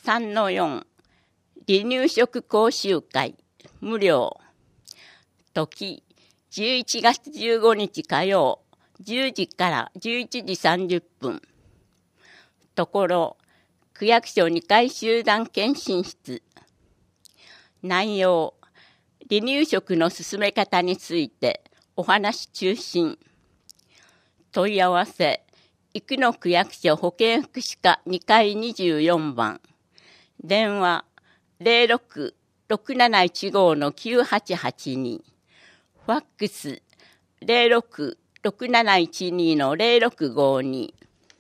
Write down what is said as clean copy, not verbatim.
3-4離乳食講習会無料。時11月15日火曜10時から11時30分。ところ区役所2階集団検診室。内容離乳食の進め方についてお話中心。問い合わせ生野区役所保健福祉課2階24番。電話06-6715-9882。ファックス06-6712-0652。